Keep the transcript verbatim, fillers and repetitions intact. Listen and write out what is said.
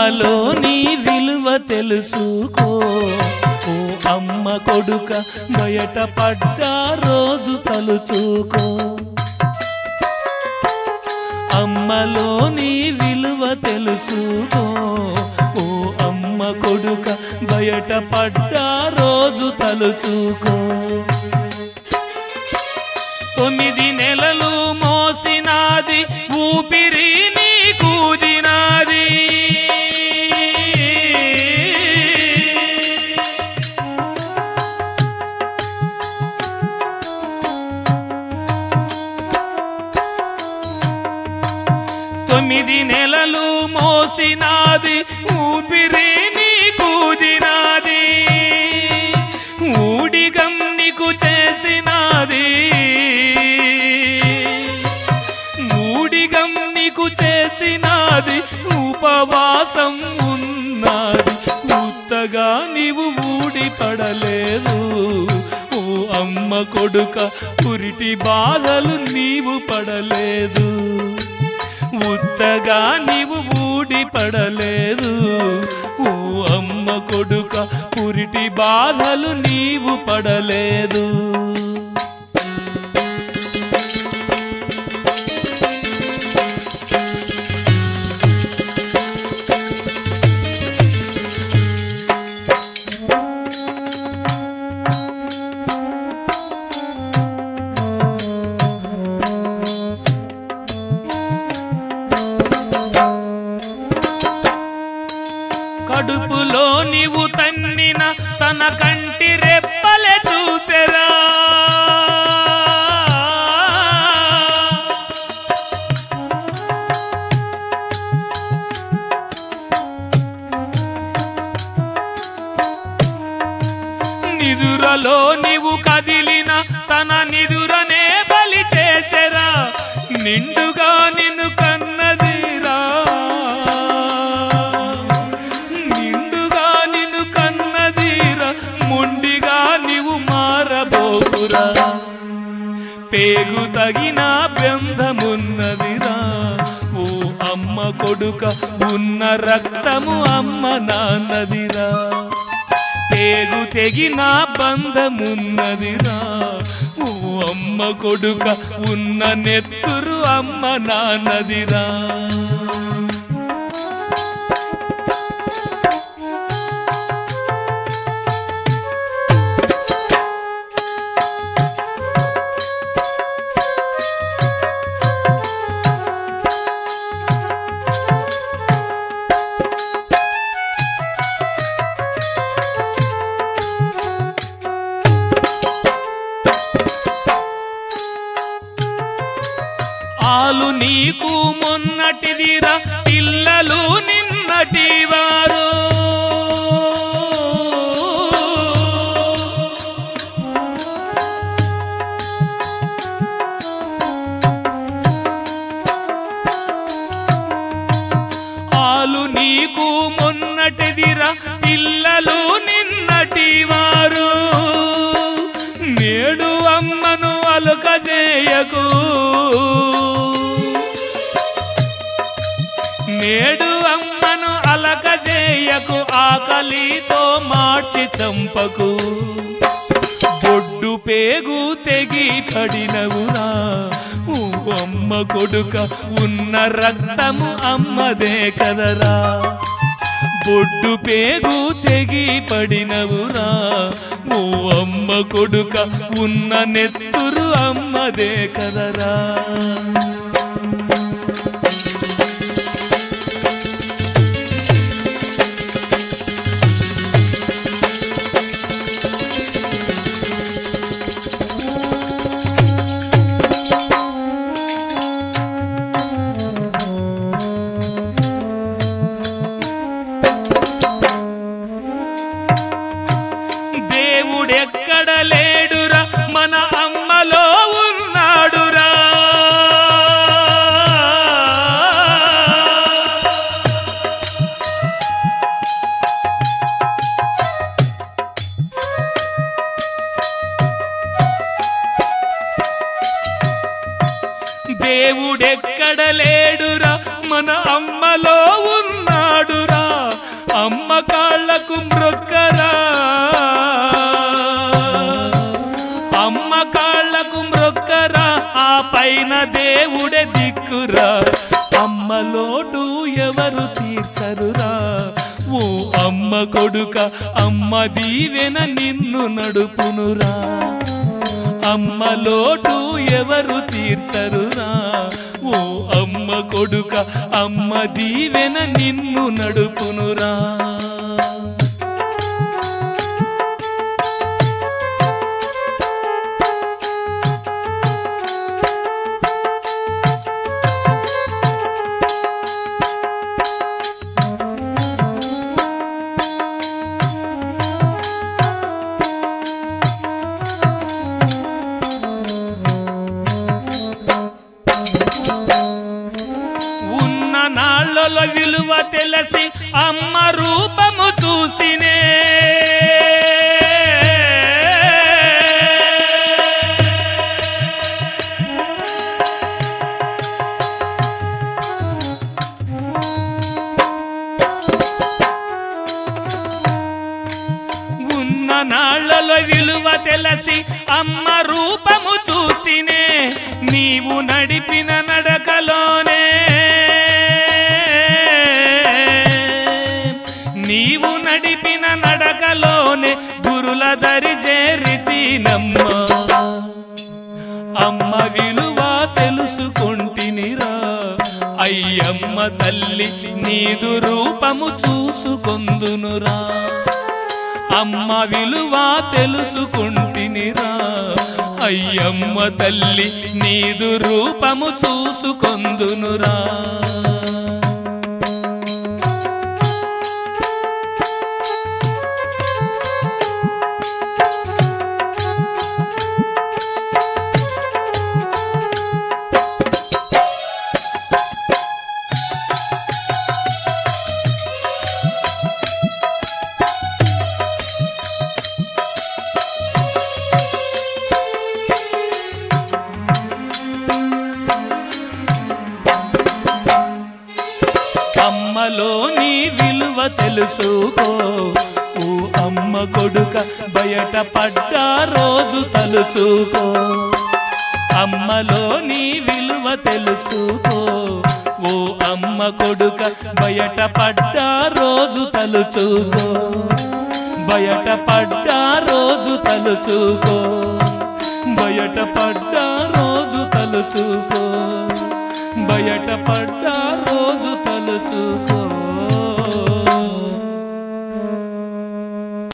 అమ్మలోని విలువ తెలుసుకో ఓ అమ్మ కొడుక బయట పడ్డా రోజు తలుచుకో అమ్మలోని విలువ తెలుసుకో ఓ అమ్మ కొడుక బయట పడ్డా రోజు తలుచుకో తొమ్మిది నెలలు మోసినాది ఊపిరి నీకూదినాది తొమ్మిది నెలలు మోసినాది ఊపిరి నీకూదినాది ఊడిగం నీకు చేసినాది ఊడిగం నీకు చేసినాది ఉపవాసం ఉన్నది ఉత్తగా నీవు ఊడి పడలేదు ఓ అమ్మ కొడుక పురిటి బాధలు నీవు పడలేదు ఉత్తగా నీవు ఊడి పడలేదు ఓ అమ్మ కొడుక పురిటి బాధలు నీవు పడలేదు కడుపులో నీవు తన్నిన తన కంటి రెప్పలే చూసెరా నిదురలో నీవు కదిలిన తన నిదురనే బలి చేసెరా నిండుగా నిన్ను కన్నదిరా ముండిగా నీవు మారబోకురా పేగు తగిన బంధమున్నదిరా ఓ అమ్మ కొడుక ఉన్న రక్తము అమ్మ నాన్నదిరా పేగు తెగిన బంధమున్నదిరా ఓ అమ్మ కొడుక ఉన్న నెత్తురు అమ్మ నాన్నదిరా ఆలు నీకు మొన్నటిదిరా పిల్లలు నిన్నటివారు ఆలు నీకు మొన్నటిదిరా పిల్లలు నిన్నటివారు నేడు అమ్మను అలుక చేయకు నేడు అమ్మను అలక చేయకు ఆకలితో మార్చి చంపకు బొడ్డు పేగు తెగి పడినవురా ఓ అమ్మ కొడుక ఉన్న రక్తము అమ్మదే కదరా బొడ్డు పేగు తెగి పడినవురా ఓ అమ్మ కొడుక ఉన్న నెత్తురు అమ్మదే కదరా దేవుడెక్కడ లేడురా మన అమ్మలో ఉన్నాడురా తీర్చరురా. ఓ అమ్మ కొడుక అమ్మ దీవెన నిన్ను నడుపునురా. అమ్మ లోటు ఎవరు తీర్చరురా. ఓ అమ్మ కొడుక అమ్మ దీవెన నిన్ను నడుపునురా. నాళ్ళలో విలువ తెలిసి అమ్మ రూపము చూస్తేనే ఉన్న నాళ్ళలో విలువ తెలిసి అమ్మ రూపము చూస్తేనే నీవు నడిపిన నడకలోనే నీవు నడిపిన నడకలోనే గురుల దరి చేరితినమ్మ. అమ్మ విలువ తెలుసుకొంటినిరా. అయ్యమ్మ తల్లి నీదు రూపము చూసుకొందునురా. అమ్మ విలువ తెలుసుకొంటినిరా. అయ్యమ్మ తల్లి నీదు రూపము చూసుకొందునురా. అమ్మలో నీ విలువ తెలుసుకో. ఓ అమ్మ కొడుక బయట పడ్డా రోజు తలుచుకో. అమ్మలో నీ విలువ తెలుసుకో. ఓ అమ్మ కొడుక బయట పడ్డా రోజు తలుచుకో. బయట పడ్డా రోజు తలుచుకో. బయట పడ్డా రోజు తలుచుకో. బయట పడ్డా రోజు తలుచుకో.